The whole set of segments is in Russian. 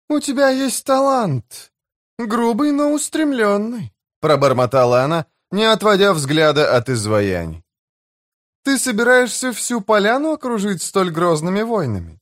«У тебя есть талант. Грубый, но устремленный», — пробормотала она, не отводя взгляда от изваяний. «Ты собираешься всю поляну окружить столь грозными войнами?»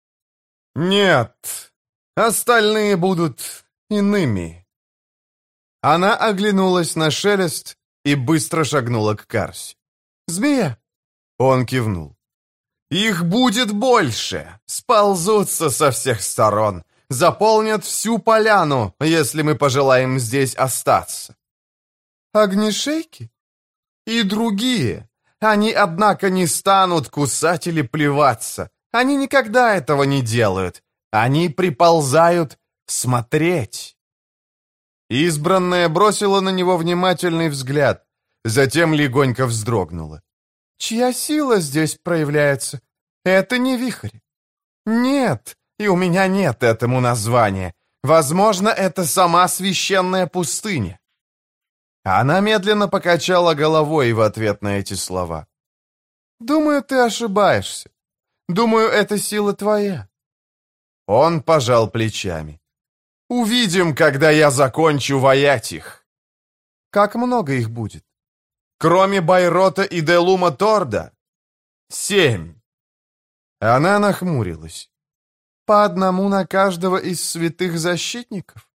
«Нет, остальные будут иными». Она оглянулась на шелест и быстро шагнула к Карсе. «Змея!» Он кивнул. «Их будет больше! Сползутся со всех сторон! Заполнят всю поляну, если мы пожелаем здесь остаться!» «Огнешейки?» «И другие! Они, однако, не станут кусать или плеваться! Они никогда этого не делают! Они приползают смотреть!» Избранная бросила на него внимательный взгляд, затем легонько вздрогнула. «Чья сила здесь проявляется? Это не вихрь». «Нет, и у меня нет этому названия. Возможно, это сама священная пустыня». Она медленно покачала головой в ответ на эти слова. «Думаю, ты ошибаешься. Думаю, эта сила твоя». Он пожал плечами. «Увидим, когда я закончу ваять их». «Как много их будет?» «Кроме Байрота и Делума Торда? 7». Она нахмурилась. «По одному на каждого из святых защитников?»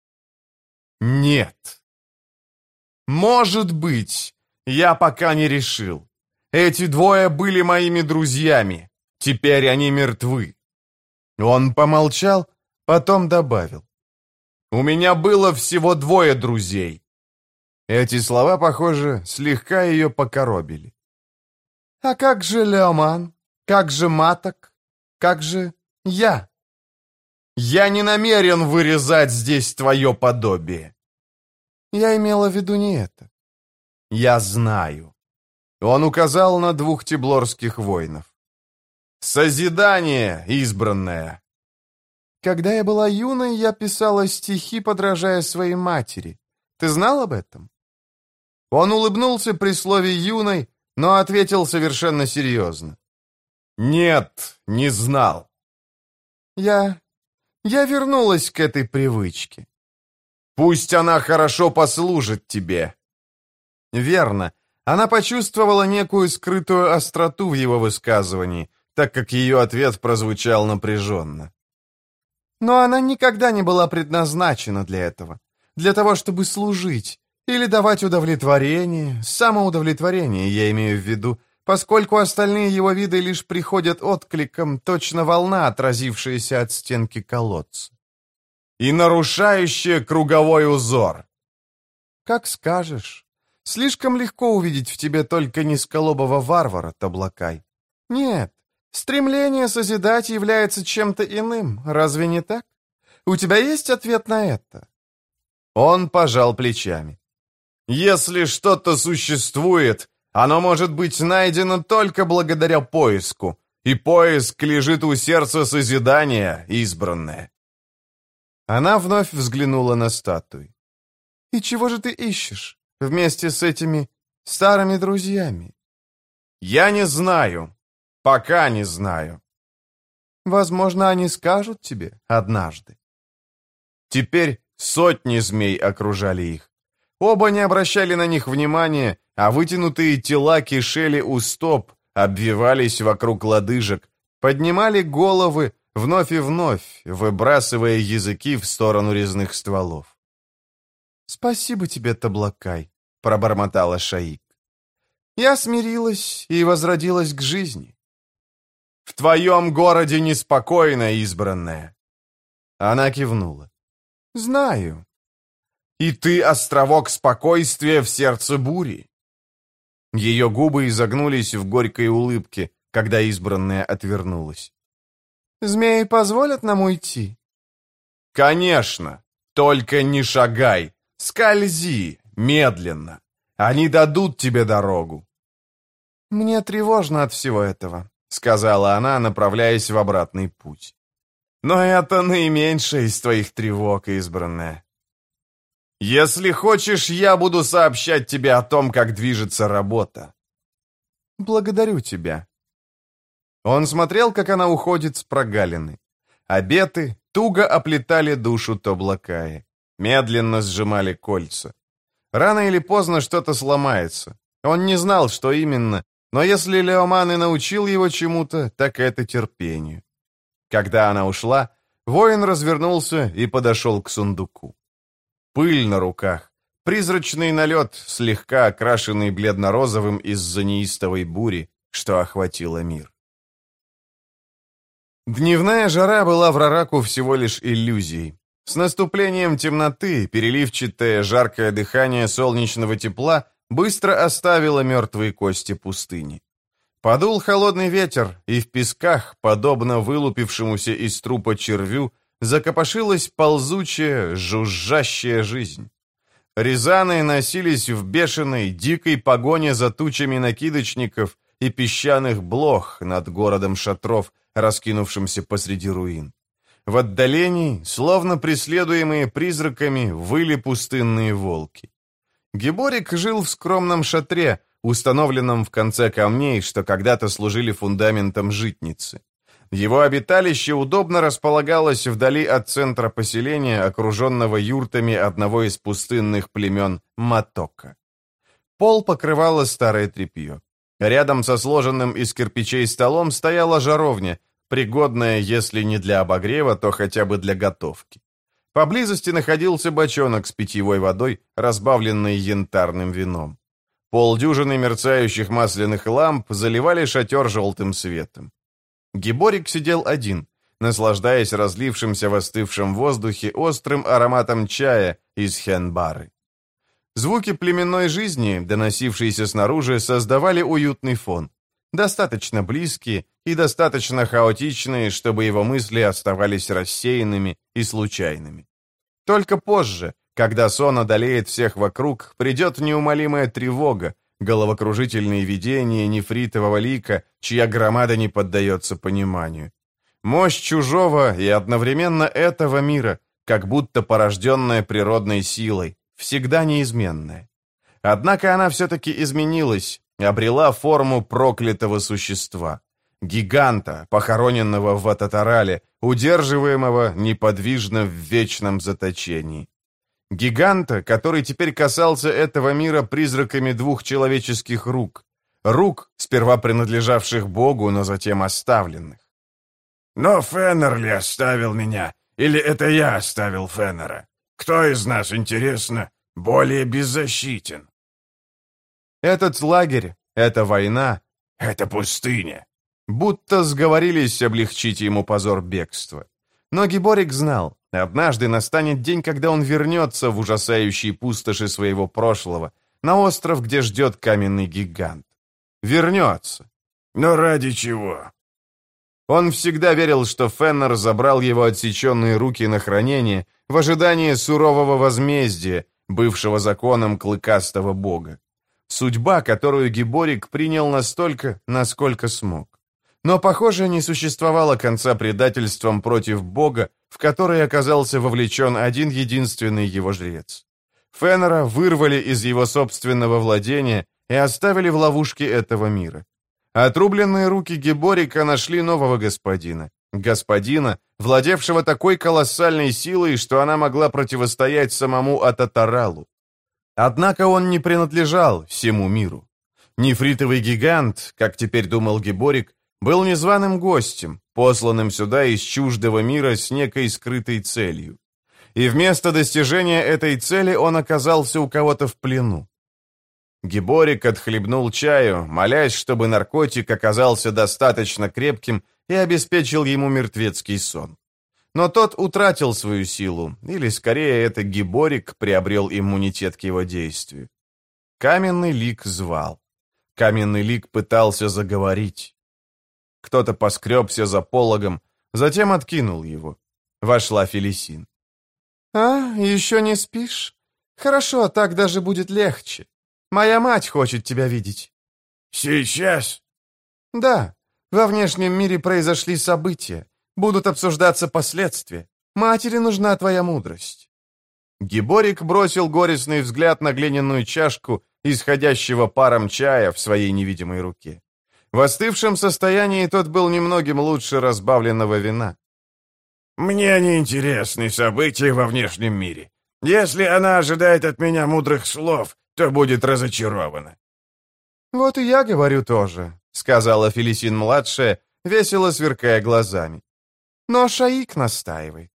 «Нет». «Может быть, я пока не решил. Эти двое были моими друзьями. Теперь они мертвы». Он помолчал, потом добавил. «У меня было всего 2 друзей». Эти слова, похоже, слегка ее покоробили. «А как же Леоман? Как же Маток? Как же я?» «Я не намерен вырезать здесь твое подобие». «Я имела в виду не это». «Я знаю». Он указал на 2 теблорских воинов. «Созидание, избранное». «Когда я была юной, я писала стихи, подражая своей матери. Ты знал об этом?» Он улыбнулся при слове «юной», но ответил совершенно серьезно. «Нет, не знал». Я вернулась к этой привычке. «Пусть она хорошо послужит тебе». Верно. Она почувствовала некую скрытую остроту в его высказывании, так как ее ответ прозвучал напряженно. Но она никогда не была предназначена для этого. Для того, чтобы служить. Или давать удовлетворение, самоудовлетворение, я имею в виду, поскольку остальные его виды лишь приходят откликом, точно волна, отразившаяся от стенки колодца. И нарушающая круговой узор. Как скажешь. Слишком легко увидеть в тебе только низколобого варвара, Таблакай. Нет, стремление созидать является чем-то иным, разве не так? У тебя есть ответ на это?» Он пожал плечами. «Если что-то существует, оно может быть найдено только благодаря поиску, и поиск лежит у сердца созидания, избранное». Она вновь взглянула на статуи. «И чего же ты ищешь вместе с этими старыми друзьями?» «Я не знаю. Пока не знаю». «Возможно, они скажут тебе однажды». Теперь сотни змей окружали их. Оба не обращали на них внимания, а вытянутые тела кишели у стоп, обвивались вокруг лодыжек, поднимали головы вновь и вновь, выбрасывая языки в сторону резных стволов. «Спасибо тебе, Таблакай», — пробормотала Шаик. «Я смирилась и возродилась к жизни». «В твоем городе неспокойно, избранная». Она кивнула. «Знаю». «И ты островок спокойствия в сердце бури». Ее губы изогнулись в горькой улыбке, когда избранная отвернулась. «Змеи позволят нам уйти?» «Конечно. Только не шагай. Скользи, медленно. Они дадут тебе дорогу». «Мне тревожно от всего этого», — сказала она, направляясь в обратный путь. «Но это наименьшая из твоих тревог, избранная. Если хочешь, я буду сообщать тебе о том, как движется работа». «Благодарю тебя». Он смотрел, как она уходит с прогалины. Обеты, туго оплетали душу Тоблакая, медленно сжимали кольца. Рано или поздно что-то сломается. Он не знал, что именно, но если Леоман и научил его чему-то, так это терпению. Когда она ушла, воин развернулся и подошел к сундуку. Пыль на руках, призрачный налет, слегка окрашенный бледно-розовым из-за неистовой бури, что охватила мир. Дневная жара была в Рараку всего лишь иллюзией. С наступлением темноты переливчатое жаркое дыхание солнечного тепла быстро оставило мертвые кости пустыни. Подул холодный ветер, и в песках, подобно вылупившемуся из трупа червю, закопошилась ползучая, жужжащая жизнь. Рязаны носились в бешеной, дикой погоне за тучами накидочников и песчаных блох над городом шатров, раскинувшимся посреди руин. В отдалении, словно преследуемые призраками, выли пустынные волки. Геборик жил в скромном шатре, установленном в конце камней, что когда-то служили фундаментом житницы. Его обиталище удобно располагалось вдали от центра поселения, окруженного юртами одного из пустынных племен Матока. Пол покрывало старое тряпье. Рядом со сложенным из кирпичей столом стояла жаровня, пригодная, если не для обогрева, то хотя бы для готовки. Поблизости находился бочонок с питьевой водой, разбавленной янтарным вином. Полдюжины мерцающих масляных ламп заливали шатер желтым светом. Геборик сидел один, наслаждаясь разлившимся в остывшем воздухе острым ароматом чая из хенбары. Звуки племенной жизни, доносившиеся снаружи, создавали уютный фон. Достаточно близкие и достаточно хаотичные, чтобы его мысли оставались рассеянными и случайными. Только позже, когда сон одолеет всех вокруг, придет неумолимая тревога, головокружительные видения нефритового лика, чья громада не поддается пониманию. Мощь чужого и одновременно этого мира, как будто порожденная природной силой, всегда неизменная. Однако она все-таки изменилась, обрела форму проклятого существа. Гиганта, похороненного в Ататарале, удерживаемого неподвижно в вечном заточении. Гиганта, который теперь касался этого мира призраками двух человеческих рук. Рук, сперва принадлежавших Богу, но затем оставленных. «Но Феннер ли оставил меня? Или это я оставил Феннера? Кто из нас, интересно, более беззащитен?» Этот лагерь, эта война, «Это пустыня». будто сговорились облегчить ему позор бегства. Но Геборик знал, однажды настанет день, когда он вернется в ужасающие пустоши своего прошлого, на остров, где ждет каменный гигант. Вернется. Но ради чего? Он всегда верил, что Феннер забрал его отсеченные руки на хранение в ожидании сурового возмездия, бывшего законом клыкастого бога. Судьба, которую Геборик принял настолько, насколько смог. Но, похоже, не существовало конца предательством против бога, в который оказался вовлечен один единственный его жрец. Феннера вырвали из его собственного владения и оставили в ловушке этого мира. Отрубленные руки Геборика нашли нового господина. Господина, владевшего такой колоссальной силой, что она могла противостоять самому Ататаралу. Однако он не принадлежал всему миру. Нефритовый гигант, как теперь думал Геборик, был незваным гостем, посланным сюда из чуждого мира с некой скрытой целью. И вместо достижения этой цели он оказался у кого-то в плену. Геборик отхлебнул чаю, молясь, чтобы наркотик оказался достаточно крепким и обеспечил ему мертвецкий сон. Но тот утратил свою силу, или скорее это Геборик приобрел иммунитет к его действию. Каменный лик звал. Каменный лик пытался заговорить. Кто-то поскребся за пологом, затем откинул его. Вошла Фелисин. «А, еще не спишь? Хорошо, так даже будет легче. Моя мать хочет тебя видеть». «Сейчас?» «Да, во внешнем мире произошли события. Будут обсуждаться последствия. Матери нужна твоя мудрость». Геборик бросил горестный взгляд на глиняную чашку, исходящего паром чая в своей невидимой руке. В остывшем состоянии тот был немногим лучше разбавленного вина. Мне не интересны события во внешнем мире. Если она ожидает от меня мудрых слов, то будет разочарована». «Вот и я говорю тоже», — сказала Фелисин-младшая, весело сверкая глазами. «Но Шаик настаивает».